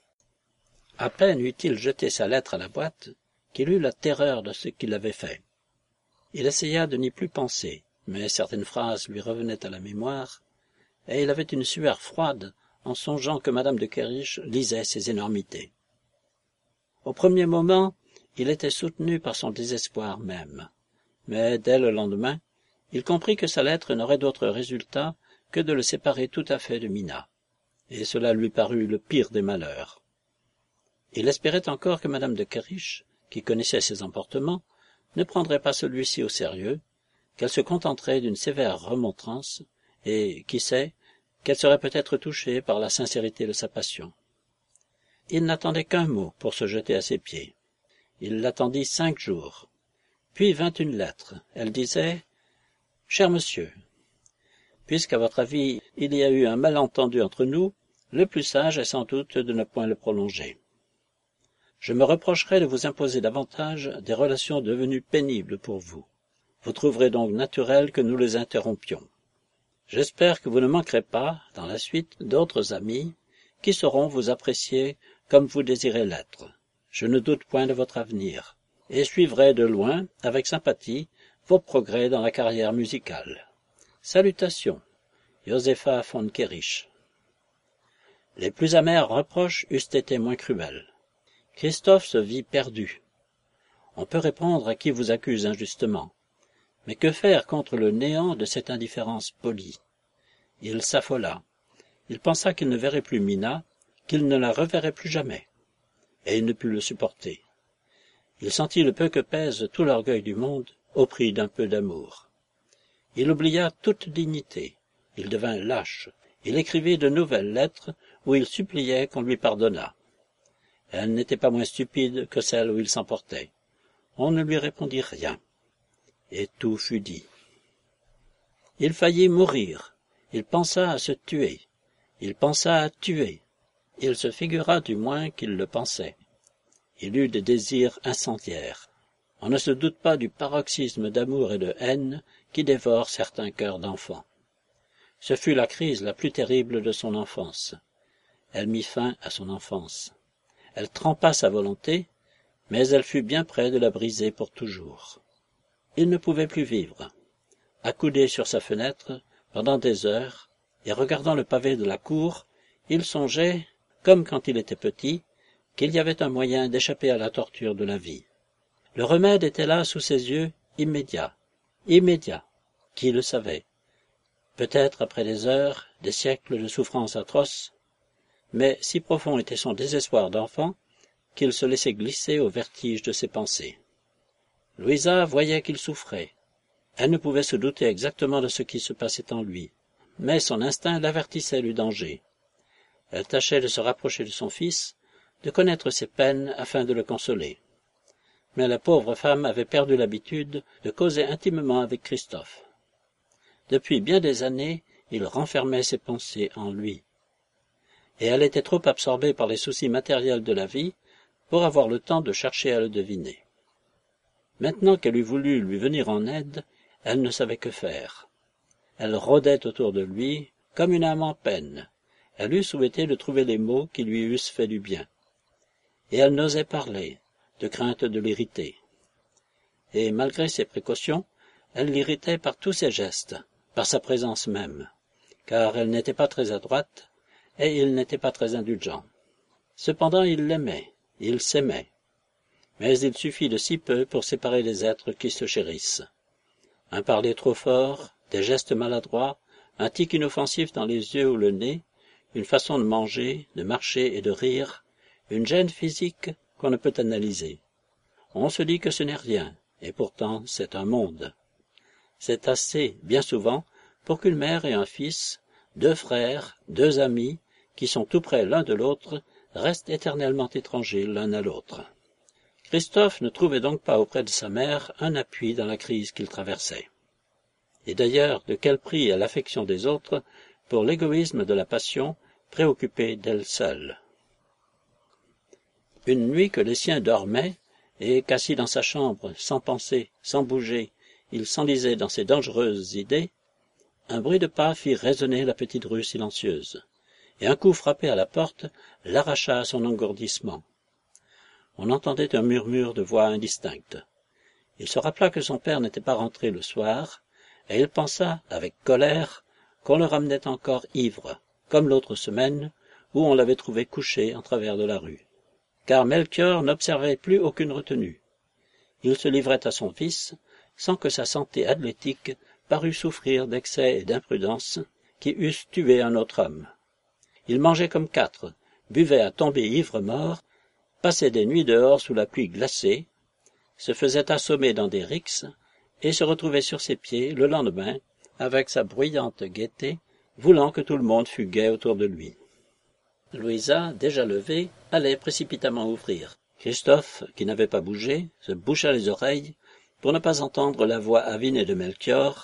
À peine eut-il jeté sa lettre à la boîte, qu'il eut la terreur de ce qu'il avait fait. Il essaya de n'y plus penser, mais certaines phrases lui revenaient à la mémoire, et il avait une sueur froide en songeant que madame de Kerridge lisait ces énormités. Au premier moment, il était soutenu par son désespoir même, mais dès le lendemain, il comprit que sa lettre n'aurait d'autre résultat que de le séparer tout à fait de Mina, et cela lui parut le pire des malheurs. Il espérait encore que madame de Kerridge, qui connaissait ses emportements, ne prendrait pas celui-ci au sérieux, qu'elle se contenterait d'une sévère remontrance, et, qui sait, qu'elle serait peut-être touchée par la sincérité de sa passion. Il n'attendait qu'un mot pour se jeter à ses pieds. Il l'attendit 5 jours. Puis vint une lettre. Elle disait « Cher monsieur ». Puisqu'à votre avis il y a eu un malentendu entre nous, le plus sage est sans doute de ne point le prolonger. Je me reprocherais de vous imposer davantage des relations devenues pénibles pour vous. Vous trouverez donc naturel que nous les interrompions. J'espère que vous ne manquerez pas, dans la suite, d'autres amis qui sauront vous apprécier comme vous désirez l'être. Je ne doute point de votre avenir, et suivrai de loin, avec sympathie, vos progrès dans la carrière musicale. Salutations, Josepha von Kerich. Les plus amers reproches eussent été moins cruels. Christophe se vit perdu. On peut répondre à qui vous accuse injustement. Mais que faire contre le néant de cette indifférence polie? Il s'affola. Il pensa qu'il ne verrait plus Mina, qu'il ne la reverrait plus jamais. Et il ne put le supporter. Il sentit le peu que pèse tout l'orgueil du monde au prix d'un peu d'amour. Il oublia toute dignité. Il devint lâche. Il écrivit de nouvelles lettres où il suppliait qu'on lui pardonnât. Elles n'étaient pas moins stupides que celles où il s'emportait. On ne lui répondit rien. Et tout fut dit. Il faillit mourir. Il pensa à se tuer. Il pensa à tuer. Il se figura du moins qu'il le pensait. Il eut des désirs incendiaires. On ne se doute pas du paroxysme d'amour et de haine qui dévore certains cœurs d'enfants. Ce fut la crise la plus terrible de son enfance. Elle mit fin à son enfance. Elle trempa sa volonté, mais elle fut bien près de la briser pour toujours. Il ne pouvait plus vivre. Accoudé sur sa fenêtre, pendant des heures, et regardant le pavé de la cour, il songeait, comme quand il était petit, qu'il y avait un moyen d'échapper à la torture de la vie. Le remède était là sous ses yeux, immédiat. Immédiat. Qui le savait? Peut-être après des heures, des siècles de souffrances atroces, mais si profond était son désespoir d'enfant qu'il se laissait glisser au vertige de ses pensées. Louisa voyait qu'il souffrait. Elle ne pouvait se douter exactement de ce qui se passait en lui, mais son instinct l'avertissait du danger. Elle tâchait de se rapprocher de son fils, de connaître ses peines afin de le consoler. Mais la pauvre femme avait perdu l'habitude de causer intimement avec Christophe. Depuis bien des années, il renfermait ses pensées en lui. Et elle était trop absorbée par les soucis matériels de la vie pour avoir le temps de chercher à le deviner. Maintenant qu'elle eût voulu lui venir en aide, elle ne savait que faire. Elle rôdait autour de lui comme une âme en peine. Elle eût souhaité de trouver les mots qui lui eussent fait du bien. Et elle n'osait parler, de crainte de l'irriter. Et malgré ses précautions, elle l'irritait par tous ses gestes, par sa présence même, car elle n'était pas très adroite, et il n'était pas très indulgent. Cependant il l'aimait, il s'aimait. Mais il suffit de si peu pour séparer les êtres qui se chérissent. Un parler trop fort, des gestes maladroits, un tic inoffensif dans les yeux ou le nez, une façon de manger, de marcher et de rire, une gêne physique qu'on ne peut analyser. On se dit que ce n'est rien, et pourtant c'est un monde. C'est assez, bien souvent, pour qu'une mère et un fils, deux frères, deux amis, qui sont tout près l'un de l'autre, restent éternellement étrangers l'un à l'autre. Christophe ne trouvait donc pas auprès de sa mère un appui dans la crise qu'il traversait. Et d'ailleurs, de quel prix à l'affection des autres pour l'égoïsme de la passion préoccupée d'elle seule? Une nuit que les siens dormaient, et qu'assis dans sa chambre, sans penser, sans bouger, il s'enlisait dans ses dangereuses idées, un bruit de pas fit résonner la petite rue silencieuse, et un coup frappé à la porte l'arracha à son engourdissement. On entendait un murmure de voix indistincte. Il se rappela que son père n'était pas rentré le soir, et il pensa, avec colère, qu'on le ramenait encore ivre, comme l'autre semaine, où on l'avait trouvé couché en travers de la rue. Car Melchior n'observait plus aucune retenue. Il se livrait à son fils, sans que sa santé athlétique parût souffrir d'excès et d'imprudence qui eussent tué un autre homme. Il mangeait comme quatre, buvait à tomber ivre-mort, passait des nuits dehors sous la pluie glacée, se faisait assommer dans des rixes, et se retrouvait sur ses pieds le lendemain, avec sa bruyante gaieté, voulant que tout le monde fût gai autour de lui. Louisa, déjà levée, allait précipitamment ouvrir. Christophe, qui n'avait pas bougé, se boucha les oreilles pour ne pas entendre la voix avinée de Melchior,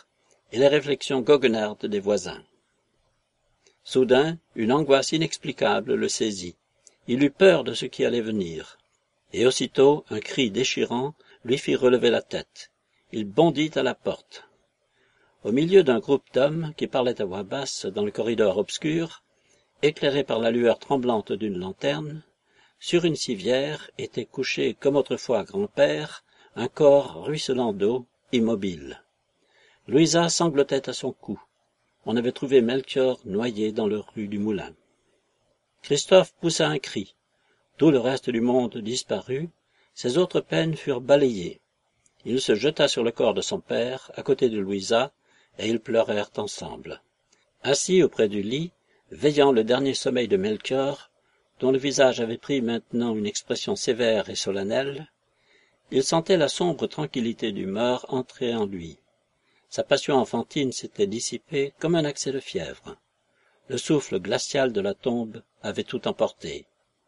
et les réflexions goguenardes des voisins. Soudain, une angoisse inexplicable le saisit. Il eut peur de ce qui allait venir. Et aussitôt, un cri déchirant lui fit relever la tête. Il bondit à la porte. Au milieu d'un groupe d'hommes qui parlaient à voix basse dans le corridor obscur, éclairé par la lueur tremblante d'une lanterne, sur une civière était couché comme autrefois grand-père, un corps ruisselant d'eau, immobile. Louisa sanglotait à son cou. On avait trouvé Melchior noyé dans le rue du Moulin. Christophe poussa un cri. Tout le reste du monde disparut, ses autres peines furent balayées. Il se jeta sur le corps de son père, à côté de Louisa, et ils pleurèrent ensemble. Assis auprès du lit, veillant le dernier sommeil de Melchior, dont le visage avait pris maintenant une expression sévère et solennelle, il sentait la sombre tranquillité du mort entrer en lui. Sa passion enfantine s'était dissipée comme un accès de fièvre. Le souffle glacial de la tombe avait tout emporté.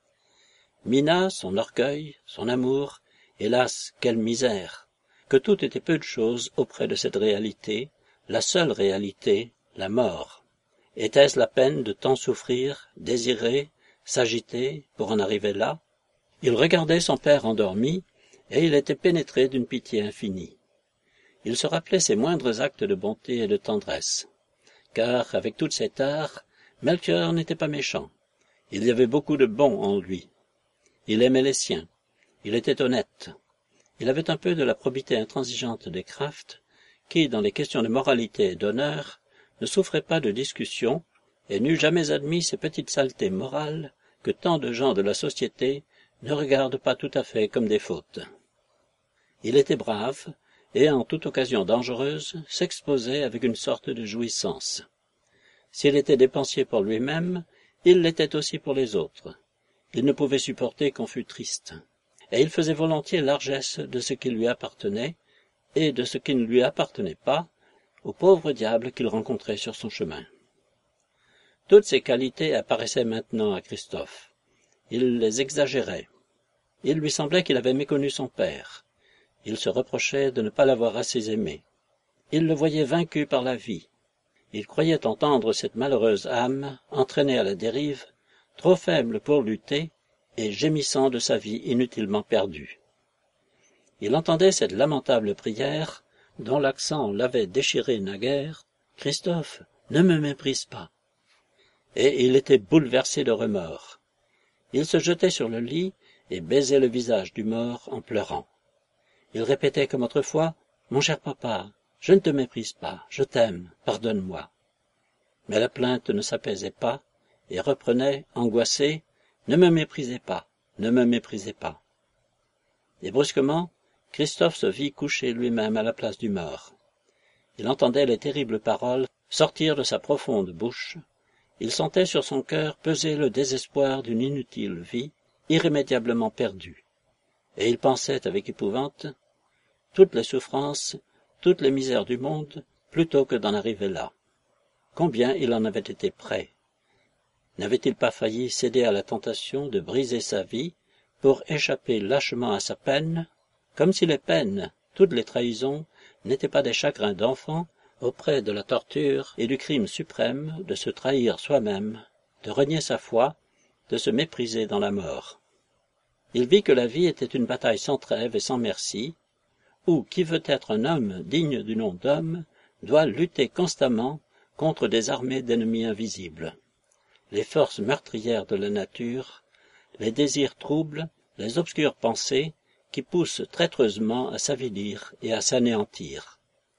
Mina, son orgueil, son amour, hélas, quelle misère! Que tout était peu de choses auprès de cette réalité, la seule réalité, la mort. Était-ce la peine de tant souffrir, désirer, s'agiter pour en arriver là? Il regardait son père endormi, et il était pénétré d'une pitié infinie. Il se rappelait ses moindres actes de bonté et de tendresse, car, avec toute cette art, Melchior n'était pas méchant. Il y avait beaucoup de bon en lui. Il aimait les siens. Il était honnête. Il avait un peu de la probité intransigeante des Kraft, qui, dans les questions de moralité et d'honneur, ne souffrait pas de discussion et n'eût jamais admis ces petites saletés morales que tant de gens de la société ne regardent pas tout à fait comme des fautes. Il était brave, et en toute occasion dangereuse, s'exposait avec une sorte de jouissance. S'il était dépensier pour lui-même, il l'était aussi pour les autres. Il ne pouvait supporter qu'on fût triste, et il faisait volontiers largesse de ce qui lui appartenait, et de ce qui ne lui appartenait pas, aux pauvres diables qu'il rencontrait sur son chemin. Toutes ces qualités apparaissaient maintenant à Christophe. Il les exagérait. Il lui semblait qu'il avait méconnu son père. Il se reprochait de ne pas l'avoir assez aimé. Il le voyait vaincu par la vie. Il croyait entendre cette malheureuse âme, entraînée à la dérive, trop faible pour lutter, et gémissant de sa vie inutilement perdue. Il entendait cette lamentable prière, dont l'accent l'avait déchiré naguère, « Christophe, ne me méprise pas !» Et il était bouleversé de remords. Il se jetait sur le lit et baisait le visage du mort en pleurant. Il répétait comme autrefois, « Mon cher papa, je ne te méprise pas, je t'aime, pardonne-moi. » Mais la plainte ne s'apaisait pas, et reprenait, angoissé, « Ne me méprisez pas, ne me méprisez pas. » Et brusquement, Christophe se vit couché lui-même à la place du mort. Il entendait les terribles paroles sortir de sa profonde bouche. Il sentait sur son cœur peser le désespoir d'une inutile vie, irrémédiablement perdue. Et il pensait avec épouvante, toutes les souffrances, toutes les misères du monde, plutôt que d'en arriver là. Combien il en avait été près. N'avait-il pas failli céder à la tentation de briser sa vie pour échapper lâchement à sa peine, comme si les peines, toutes les trahisons, n'étaient pas des chagrins d'enfant auprès de la torture et du crime suprême de se trahir soi-même, de renier sa foi, de se mépriser dans la mort. Il vit que la vie était une bataille sans trêve et sans merci, où qui veut être un homme digne du nom d'homme doit lutter constamment contre des armées d'ennemis invisibles. Les forces meurtrières de la nature, les désirs troubles, les obscures pensées qui poussent traîtreusement à s'avilir et à s'anéantir.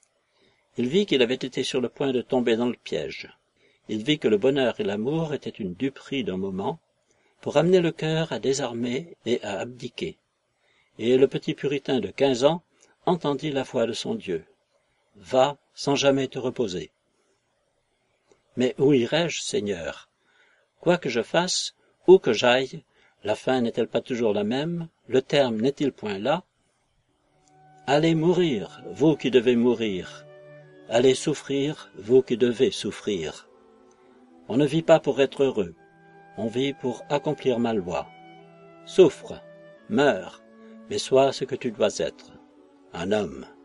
Il vit qu'il avait été sur le point de tomber dans le piège. Il vit que le bonheur et l'amour étaient une duperie d'un moment, pour amener le cœur à désarmer et à abdiquer. Et le petit puritain de 15 ans entendit la voix de son Dieu. « Va sans jamais te reposer. » Mais où irai-je, Seigneur? Quoi que je fasse, où que j'aille, la fin n'est-elle pas toujours la même? Le terme n'est-il point là? Allez mourir, vous qui devez mourir. Allez souffrir, vous qui devez souffrir. On ne vit pas pour être heureux, on vit pour accomplir ma loi. Souffre, meurs, mais sois ce que tu dois être, un homme.